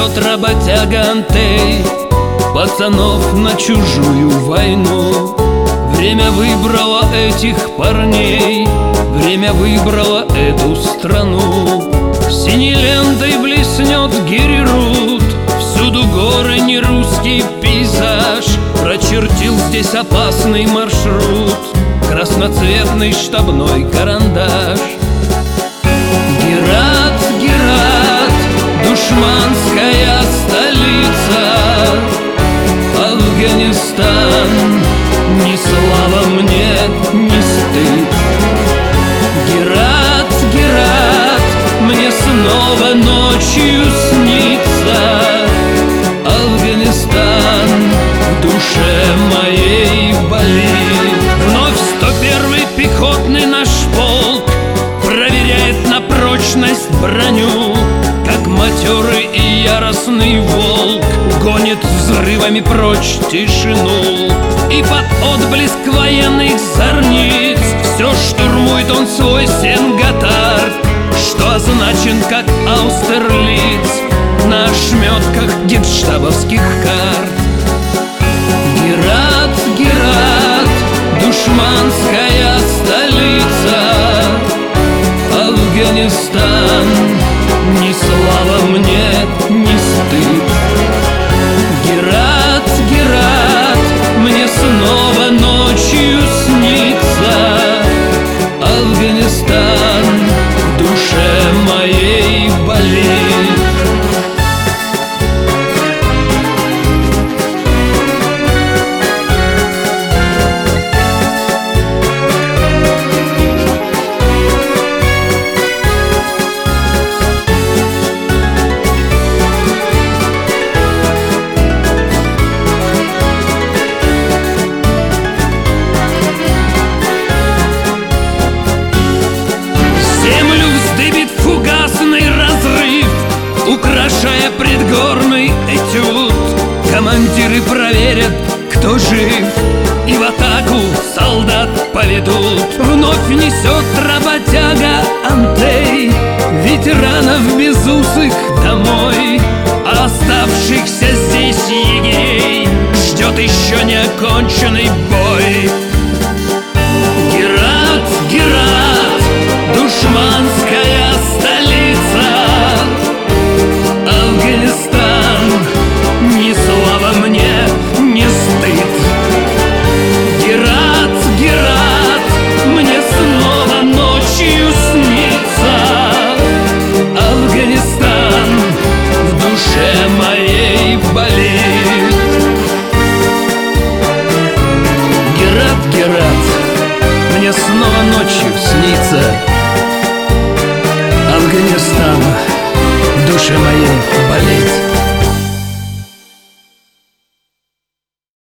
несет работяга Антей пацанов на чужую войну. Время выбрало этих парней, время выбрало эту страну. Синей лентой блеснет Герерут, всюду горы, не русский пейзаж. Прочертил здесь опасный маршрут красноцветный штабной карандаш. Герат, Герат, душманская столица, Афганистан, ни слава мне, ни стыд. Герат, Герат, мне снова ночью снится Афганистан, в душе моей болит. Вновь 101-й пехотный наш полк проверяет на прочность броню, как матерый и яростный волк гонит взрывами прочь тишину. И под отблеск военных зорниц все штурмует он свой Сен-Готард, что означен как Аустерлиц на ошметках генштабовских карт. Герат, Герат, душманская столица, Афганистан, ни слава мне, ни стыд. Герат, Герат, мне снова ночью снится Афганистан, в душе моей болит. Украшая предгорный этюд, командиры проверят, кто жив, и в атаку солдат поведут. Вновь несет работяга Антей ветеранов безусых домой, а оставшихся здесь егерей ждет еще неоконченный бой. Герат, Герат, душманская столица, Афганистан, ни слава мне, ни стыд. Герат, Герат, мне снова ночью снится Афганистан, в душе моей болит. Герат, Герат, мне снова ночью снится Афганистан, в душе моей